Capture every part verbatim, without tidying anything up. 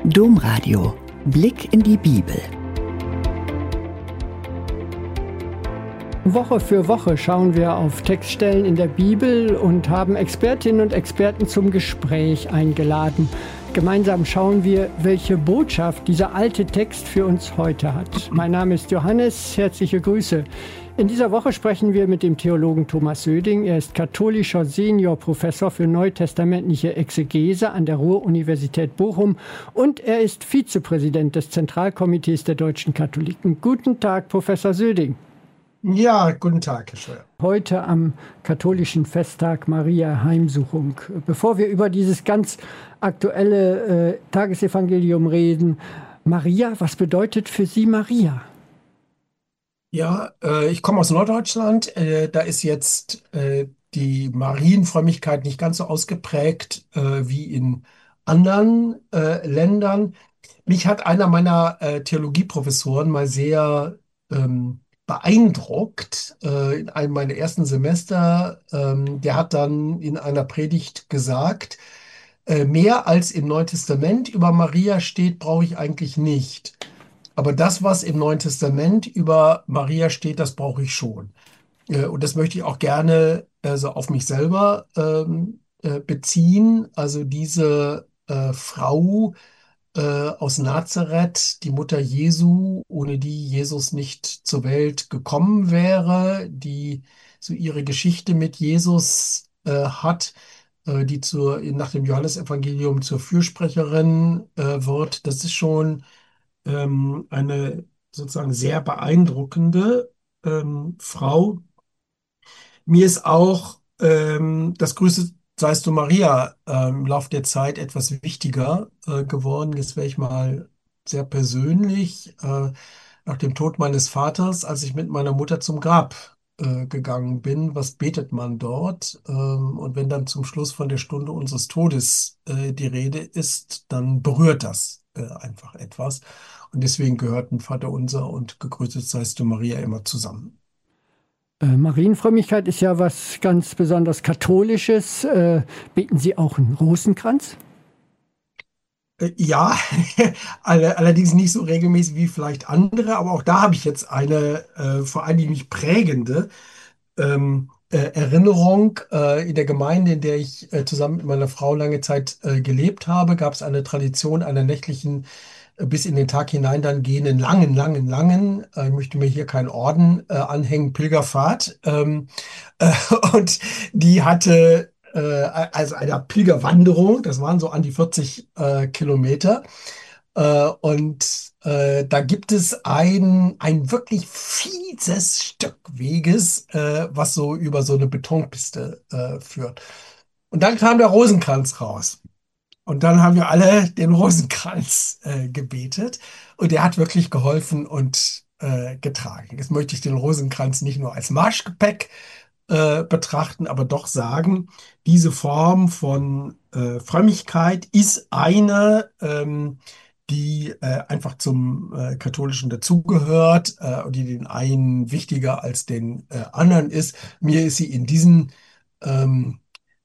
Domradio. Blick in die Bibel. Woche für Woche schauen wir auf Textstellen in der Bibel und haben Expertinnen und Experten zum Gespräch eingeladen. Gemeinsam schauen wir, welche Botschaft dieser alte Text für uns heute hat. Mein Name ist Johannes, herzliche Grüße. In dieser Woche sprechen wir mit dem Theologen Thomas Söding. Er ist katholischer Seniorprofessor für neutestamentliche Exegese an der Ruhr-Universität Bochum und er ist Vizepräsident des Zentralkomitees der deutschen Katholiken. Guten Tag, Professor Söding. Ja, guten Tag, Herr Scheuer. Heute am katholischen Festtag Maria Heimsuchung. Bevor wir über dieses ganz aktuelle äh, Tagesevangelium reden, Maria, was bedeutet für Sie Maria? Ja, äh, ich komme aus Norddeutschland. Äh, da ist jetzt äh, die Marienfrömmigkeit nicht ganz so ausgeprägt äh, wie in anderen äh, Ländern. Mich hat einer meiner äh, Theologieprofessoren mal sehr ähm, beeindruckt äh, in einem meiner ersten Semester. Ähm, der hat dann in einer Predigt gesagt, äh, mehr als im Neuen Testament über Maria steht, brauche ich eigentlich nicht. Aber das, was im Neuen Testament über Maria steht, das brauche ich schon. Äh, Und das möchte ich auch gerne also auf mich selber ähm, äh, beziehen. Also diese äh, Frau äh, aus Nazareth, die Mutter Jesu, ohne die Jesus nicht zur Welt gekommen wäre, die so ihre Geschichte mit Jesus äh, hat, äh, die zur, nach dem Johannesevangelium zur Fürsprecherin äh, wird. Das ist schon ähm, eine sozusagen sehr beeindruckende ähm, Frau. Mir ist auch ähm, das Grüße seist du Maria ähm, im Laufe der Zeit etwas wichtiger äh, geworden. Jetzt wäre ich mal sehr persönlich. Äh, nach dem Tod meines Vaters, als ich mit meiner Mutter zum Grab äh, gegangen bin, was betet man dort? Ähm, und wenn dann zum Schluss von der Stunde unseres Todes äh, die Rede ist, dann berührt das äh, einfach etwas. Und deswegen gehörten Vaterunser und Gegrüßet seist du Maria immer zusammen. Äh, Marienfrömmigkeit ist ja was ganz besonders Katholisches. Äh, beten Sie auch einen Rosenkranz? Äh, Ja, alle- allerdings nicht so regelmäßig wie vielleicht andere, aber auch da habe ich jetzt eine äh, vor allem mich prägende ähm, äh, Erinnerung. Äh, in der Gemeinde, in der ich äh, zusammen mit meiner Frau lange Zeit äh, gelebt habe, gab es eine Tradition einer nächtlichen, äh, bis in den Tag hinein dann gehenden, langen, langen, langen, äh, ich möchte mir hier keinen Orden äh, anhängen, Pilgerfahrt. Ähm, äh, und die hatte äh, also einer Pilgerwanderung, das waren so an die vierzig äh, Kilometer. Äh, und äh, da gibt es ein, ein wirklich fieses Stück Weges, äh, was so über so eine Betonpiste äh, führt. Und dann kam der Rosenkranz raus. Und dann haben wir alle den Rosenkranz äh, gebetet. Und der hat wirklich geholfen und äh, getragen. Jetzt möchte ich den Rosenkranz nicht nur als Marschgepäck äh, betrachten, aber doch sagen, diese Form von äh, Frömmigkeit ist eine, ähm, die äh, einfach zum äh, Katholischen dazugehört äh, und die den einen wichtiger als den äh, anderen ist. Mir ist sie in diesen ähm,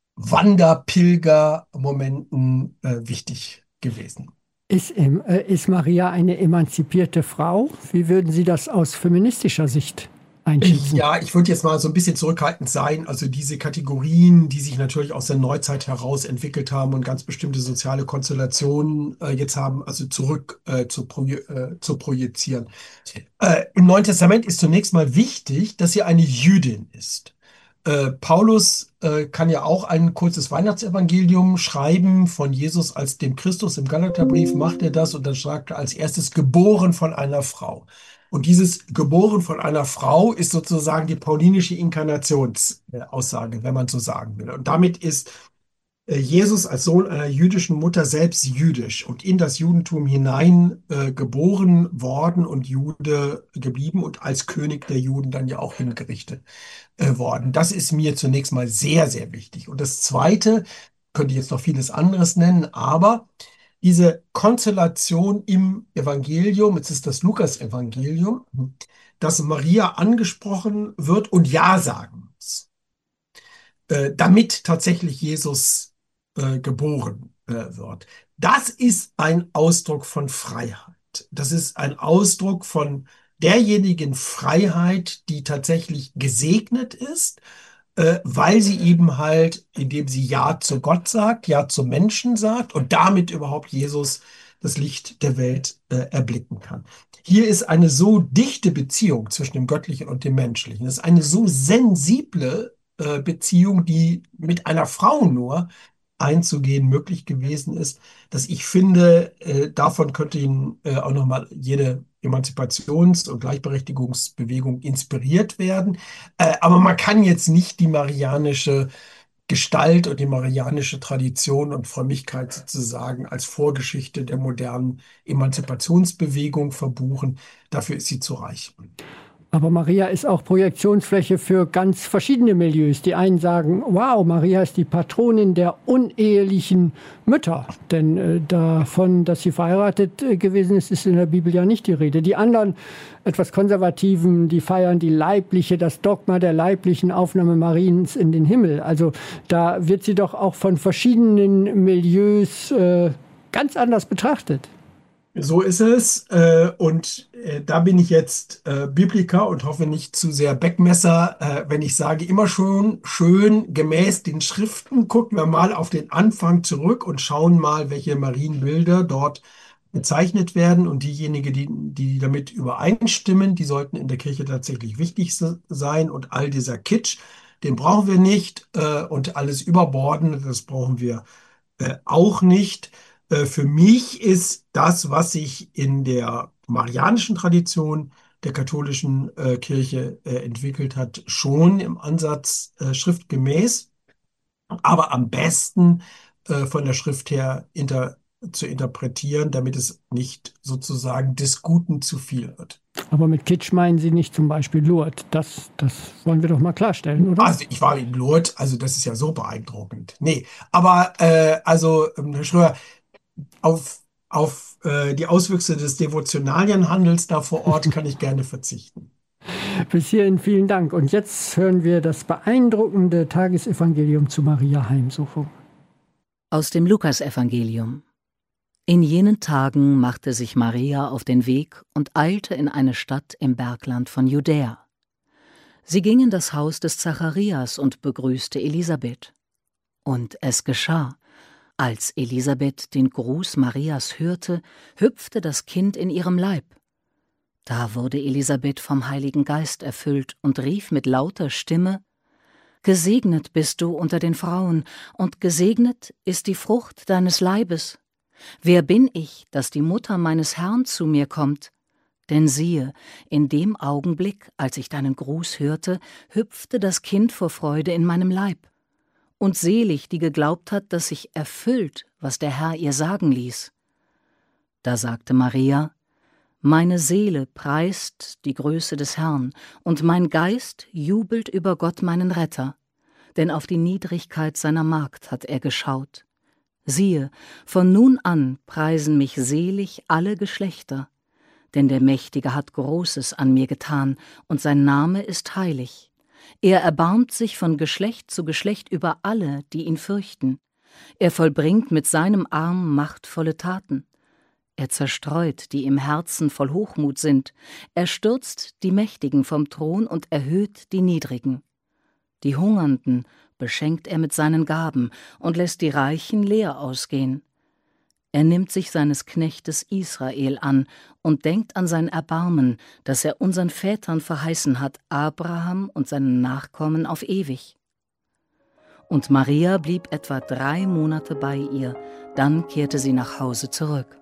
Wanderpilger-Momenten äh, wichtig gewesen. Ist, em- äh, ist Maria eine emanzipierte Frau? Wie würden Sie das aus feministischer Sicht einschätzen? Ja, ich würde jetzt mal so ein bisschen zurückhaltend sein. Also diese Kategorien, die sich natürlich aus der Neuzeit heraus entwickelt haben und ganz bestimmte soziale Konstellationen äh, jetzt haben, also zurück äh, zu, proje äh, zu projizieren. Äh, im Neuen Testament ist zunächst mal wichtig, dass sie eine Jüdin ist. Äh, Paulus äh, kann ja auch ein kurzes Weihnachtsevangelium schreiben von Jesus als dem Christus. Im Galaterbrief macht er das und dann schreibt er als erstes geboren von einer Frau. Und dieses geboren von einer Frau ist sozusagen die paulinische Inkarnationsaussage, wenn man so sagen will. Und damit ist äh, Jesus als Sohn einer jüdischen Mutter selbst jüdisch und in das Judentum hinein äh, geboren worden und Jude geblieben und als König der Juden dann ja auch hingerichtet äh, worden. Das ist mir zunächst mal sehr, sehr wichtig. Und das Zweite, könnte ich jetzt noch vieles anderes nennen, aber diese Konstellation im Evangelium, jetzt ist das Lukas-Evangelium, dass Maria angesprochen wird und Ja sagen muss, äh, damit tatsächlich Jesus äh, geboren äh, wird. Das ist ein Ausdruck von Freiheit. Das ist ein Ausdruck von derjenigen Freiheit, die tatsächlich gesegnet ist, äh, weil sie eben halt, indem sie Ja zu Gott sagt, Ja zum Menschen sagt und damit überhaupt Jesus, das Licht der Welt, äh, erblicken kann. Hier ist eine so dichte Beziehung zwischen dem Göttlichen und dem Menschlichen. Das ist eine so sensible äh, Beziehung, die mit einer Frau nur einzugehen möglich gewesen ist, dass ich finde, äh, davon könnte Ihnen äh, auch nochmal jede Emanzipations- und Gleichberechtigungsbewegung inspiriert werden. Äh, aber man kann jetzt nicht die marianische Gestalt und die marianische Tradition und Frömmigkeit sozusagen als Vorgeschichte der modernen Emanzipationsbewegung verbuchen. Dafür ist sie zu reich. Aber Maria ist auch Projektionsfläche für ganz verschiedene Milieus. Die einen sagen, wow, Maria ist die Patronin der unehelichen Mütter. Denn äh, davon, dass sie verheiratet äh, gewesen ist, ist in der Bibel ja nicht die Rede. Die anderen, etwas Konservativen, die feiern die leibliche, das Dogma der leiblichen Aufnahme Mariens in den Himmel. Also da wird sie doch auch von verschiedenen Milieus äh, ganz anders betrachtet. So ist es. Äh, und äh, da bin ich jetzt äh, Bibliker und hoffe nicht zu sehr Beckmesser, äh, wenn ich sage, immer schon schön gemäß den Schriften. Gucken wir mal auf den Anfang zurück und schauen mal, welche Marienbilder dort bezeichnet werden. Und diejenigen, die, die damit übereinstimmen, die sollten in der Kirche tatsächlich wichtig sein. Und all dieser Kitsch, den brauchen wir nicht. Äh, und alles Überbordende, das brauchen wir äh, auch nicht. Für mich ist das, was sich in der marianischen Tradition der katholischen äh, Kirche äh, entwickelt hat, schon im Ansatz äh, schriftgemäß, aber am besten äh, von der Schrift her inter zu interpretieren, damit es nicht sozusagen des Guten zu viel wird. Aber mit Kitsch meinen Sie nicht zum Beispiel Lourdes. Das, das wollen wir doch mal klarstellen, oder? Also ich war in Lourdes, also das ist ja so beeindruckend. Nee, aber äh, also Herr Schröer, Auf, auf äh, die Auswüchse des Devotionalienhandels da vor Ort kann ich gerne verzichten. Bis hierhin vielen Dank. Und jetzt hören wir das beeindruckende Tagesevangelium zu Maria Heimsuchung. Aus dem Lukasevangelium. In jenen Tagen machte sich Maria auf den Weg und eilte in eine Stadt im Bergland von Judäa. Sie ging in das Haus des Zacharias und begrüßte Elisabeth. Und es geschah: Als Elisabeth den Gruß Marias hörte, hüpfte das Kind in ihrem Leib. Da wurde Elisabeth vom Heiligen Geist erfüllt und rief mit lauter Stimme: Gesegnet bist du unter den Frauen, und gesegnet ist die Frucht deines Leibes. Wer bin ich, dass die Mutter meines Herrn zu mir kommt? Denn siehe, in dem Augenblick, als ich deinen Gruß hörte, hüpfte das Kind vor Freude in meinem Leib. Und selig, die geglaubt hat, dass sich erfüllt, was der Herr ihr sagen ließ. Da sagte Maria: Meine Seele preist die Größe des Herrn, und mein Geist jubelt über Gott meinen Retter, denn auf die Niedrigkeit seiner Magd hat er geschaut. Siehe, von nun an preisen mich selig alle Geschlechter, denn der Mächtige hat Großes an mir getan, und sein Name ist heilig. Er erbarmt sich von Geschlecht zu Geschlecht über alle, die ihn fürchten. Er vollbringt mit seinem Arm machtvolle Taten. Er zerstreut, die im Herzen voll Hochmut sind. Er stürzt die Mächtigen vom Thron und erhöht die Niedrigen. Die Hungernden beschenkt er mit seinen Gaben und lässt die Reichen leer ausgehen. Er nimmt sich seines Knechtes Israel an und denkt an sein Erbarmen, das er unseren Vätern verheißen hat, Abraham und seinen Nachkommen auf ewig. Und Maria blieb etwa drei Monate bei ihr, dann kehrte sie nach Hause zurück.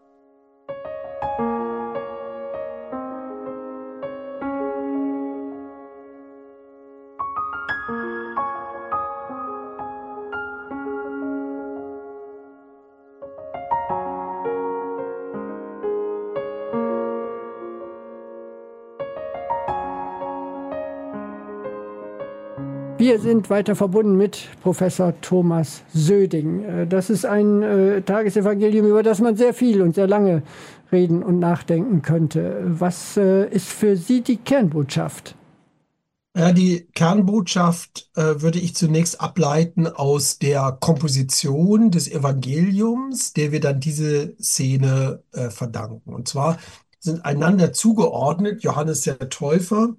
Wir sind weiter verbunden mit Professor Thomas Söding. Das ist ein äh, Tagesevangelium, über das man sehr viel und sehr lange reden und nachdenken könnte. Was äh, ist für Sie die Kernbotschaft? Ja, die Kernbotschaft äh, würde ich zunächst ableiten aus der Komposition des Evangeliums, der wir dann diese Szene äh, verdanken. Und zwar sind einander zugeordnet Johannes der Täufer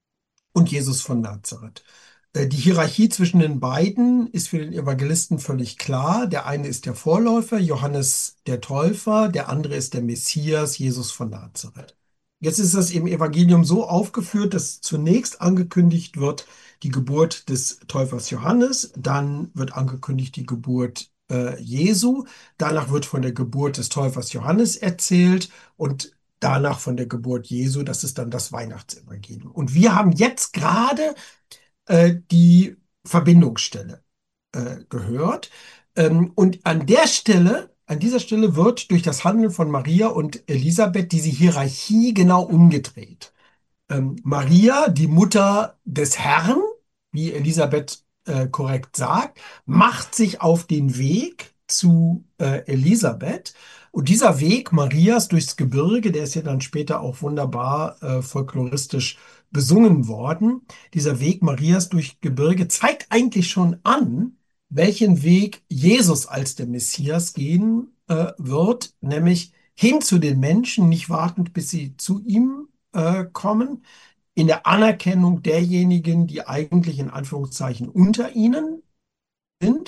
und Jesus von Nazareth. Äh, Die Hierarchie zwischen den beiden ist für den Evangelisten völlig klar. Der eine ist der Vorläufer, Johannes der Täufer, der andere ist der Messias, Jesus von Nazareth. Jetzt ist das im Evangelium so aufgeführt, dass zunächst angekündigt wird die Geburt des Täufers Johannes, dann wird angekündigt die Geburt äh, Jesu, danach wird von der Geburt des Täufers Johannes erzählt und danach von der Geburt Jesu. Das ist dann das Weihnachtsevangelium. Und wir haben jetzt gerade äh, die Verbindungsstelle äh, gehört. Ähm, und an der Stelle, an dieser Stelle wird durch das Handeln von Maria und Elisabeth diese Hierarchie genau umgedreht. Ähm, Maria, die Mutter des Herrn, wie Elisabeth äh, korrekt sagt, macht sich auf den Weg zu äh, Elisabeth. Und dieser Weg Marias durchs Gebirge, der ist ja dann später auch wunderbar äh, folkloristisch besungen worden. Dieser Weg Marias durch Gebirge zeigt eigentlich schon an, welchen Weg Jesus als der Messias gehen äh, wird, nämlich hin zu den Menschen, nicht wartend, bis sie zu ihm äh, kommen, in der Anerkennung derjenigen, die eigentlich in Anführungszeichen unter ihnen sind,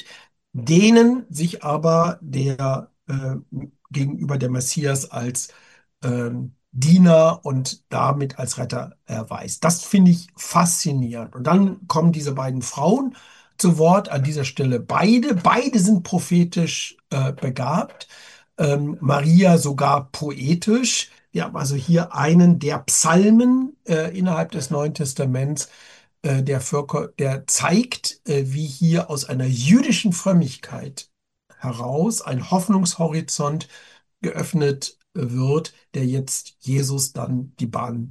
denen sich aber der äh, gegenüber der Messias als ähm, Diener und damit als Retter erweist. Das finde ich faszinierend. Und dann kommen diese beiden Frauen zu Wort, an dieser Stelle beide. Beide sind prophetisch äh, begabt. Ähm, Maria sogar poetisch. Wir haben also hier einen der Psalmen äh, innerhalb des Neuen Testaments, äh, der, Völker, der zeigt, äh, wie hier aus einer jüdischen Frömmigkeit heraus ein Hoffnungshorizont geöffnet wird, der jetzt Jesus dann die Bahn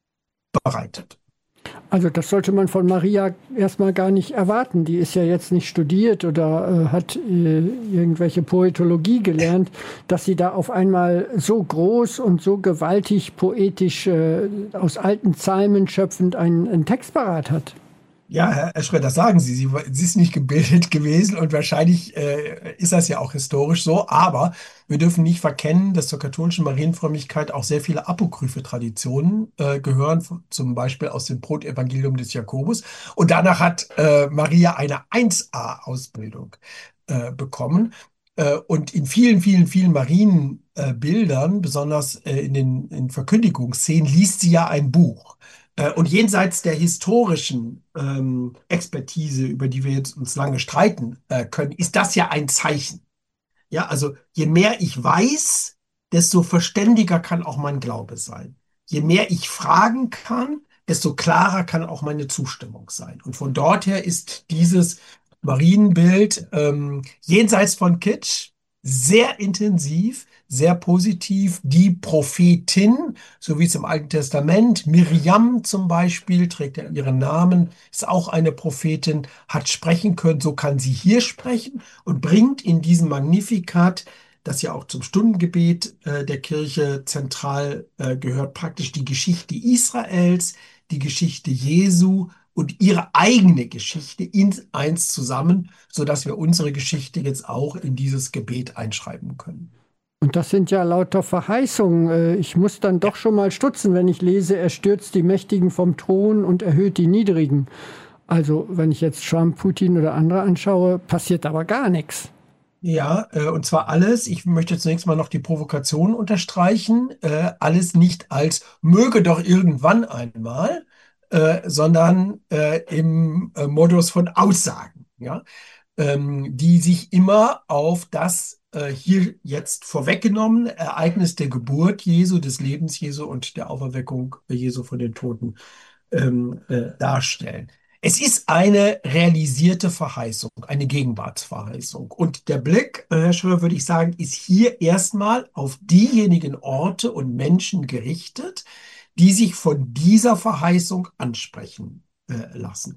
bereitet. Also das sollte man von Maria erstmal gar nicht erwarten. Die ist ja jetzt nicht studiert oder äh, hat äh, irgendwelche Poetologie gelernt, dass sie da auf einmal so groß und so gewaltig poetisch äh, aus alten Psalmen schöpfend einen, einen Text parat hat. Ja, Herr Eschre, das sagen Sie. Sie, sie ist nicht gebildet gewesen und wahrscheinlich äh, ist das ja auch historisch so. Aber wir dürfen nicht verkennen, dass zur katholischen Marienfrömmigkeit auch sehr viele apokryphe Traditionen äh, gehören, zum Beispiel aus dem Brotevangelium des Jakobus. Und danach hat äh, Maria eine eins a-Ausbildung äh, bekommen. Äh, und in vielen, vielen, vielen Marienbildern, besonders äh, in den in Verkündigungsszenen, liest sie ja ein Buch. Äh, Und jenseits der historischen ähm, Expertise, über die wir jetzt uns lange streiten äh, können, ist das ja ein Zeichen. Ja, also je mehr ich weiß, desto verständiger kann auch mein Glaube sein. Je mehr ich fragen kann, desto klarer kann auch meine Zustimmung sein. Und von dort her ist dieses Marienbild ähm, jenseits von Kitsch sehr intensiv, sehr positiv. Die Prophetin, so wie es im Alten Testament, Miriam zum Beispiel, trägt ja ihren Namen, ist auch eine Prophetin, hat sprechen können, so kann sie hier sprechen und bringt in diesem Magnificat, das ja auch zum Stundengebet äh, der Kirche zentral äh, gehört, praktisch die Geschichte Israels, die Geschichte Jesu und ihre eigene Geschichte in eins zusammen, sodass wir unsere Geschichte jetzt auch in dieses Gebet einschreiben können. Und das sind ja lauter Verheißungen. Äh, Ich muss dann doch schon mal stutzen, wenn ich lese, er stürzt die Mächtigen vom Thron und erhöht die Niedrigen. Also wenn ich jetzt Trump, Putin oder andere anschaue, passiert aber gar nichts. Ja, äh, und zwar alles, ich möchte zunächst mal noch die Provokation unterstreichen, äh, alles nicht als möge doch irgendwann einmal, äh, sondern äh, im äh, Modus von Aussagen, ja, ähm, die sich immer auf das äh, hier jetzt vorweggenommene Ereignis der Geburt Jesu, des Lebens Jesu und der Auferweckung Jesu von den Toten ähm, äh, darstellen. Es ist eine realisierte Verheißung, eine Gegenwartsverheißung. Und der Blick, äh, Herr Schröder, würde ich sagen, ist hier erstmal auf diejenigen Orte und Menschen gerichtet, die sich von dieser Verheißung ansprechen äh, lassen.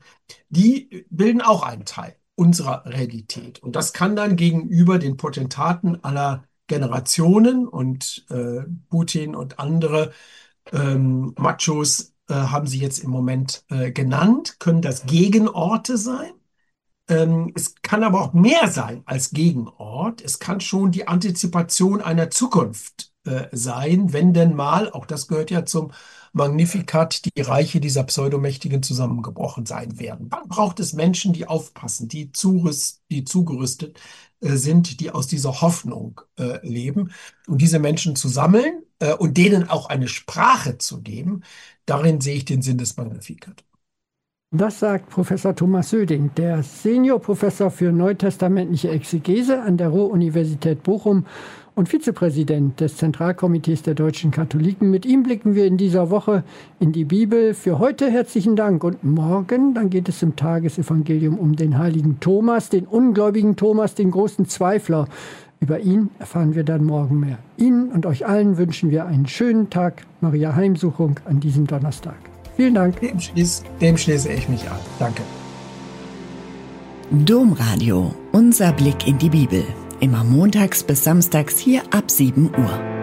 Die bilden auch einen Teil unserer Realität. Und das kann dann gegenüber den Potentaten aller Generationen und äh, Putin und andere ähm, Machos äh, haben Sie jetzt im Moment äh, genannt, können das Gegenorte sein. Ähm, es kann aber auch mehr sein als Gegenort. Es kann schon die Antizipation einer Zukunft äh, sein, wenn denn mal, auch das gehört ja zum Magnificat, die Reiche dieser Pseudomächtigen zusammengebrochen sein werden. Dann braucht es Menschen, die aufpassen, die, zurüst, die zugerüstet äh, sind, die aus dieser Hoffnung äh, leben. Und diese Menschen zu sammeln äh, und denen auch eine Sprache zu geben, darin sehe ich den Sinn des Magnificat. Das sagt Professor Thomas Söding, der Seniorprofessor für neutestamentliche Exegese an der Ruhr-Universität Bochum und Vizepräsident des Zentralkomitees der deutschen Katholiken. Mit ihm blicken wir in dieser Woche in die Bibel. Für heute herzlichen Dank. Und morgen, dann geht es im Tagesevangelium um den heiligen Thomas, den ungläubigen Thomas, den großen Zweifler. Über ihn erfahren wir dann morgen mehr. Ihnen und euch allen wünschen wir einen schönen Tag Maria Heimsuchung an diesem Donnerstag. Vielen Dank. Dem schließe, dem schließe ich mich an. Danke. Domradio, unser Blick in die Bibel. Immer montags bis samstags hier ab sieben Uhr.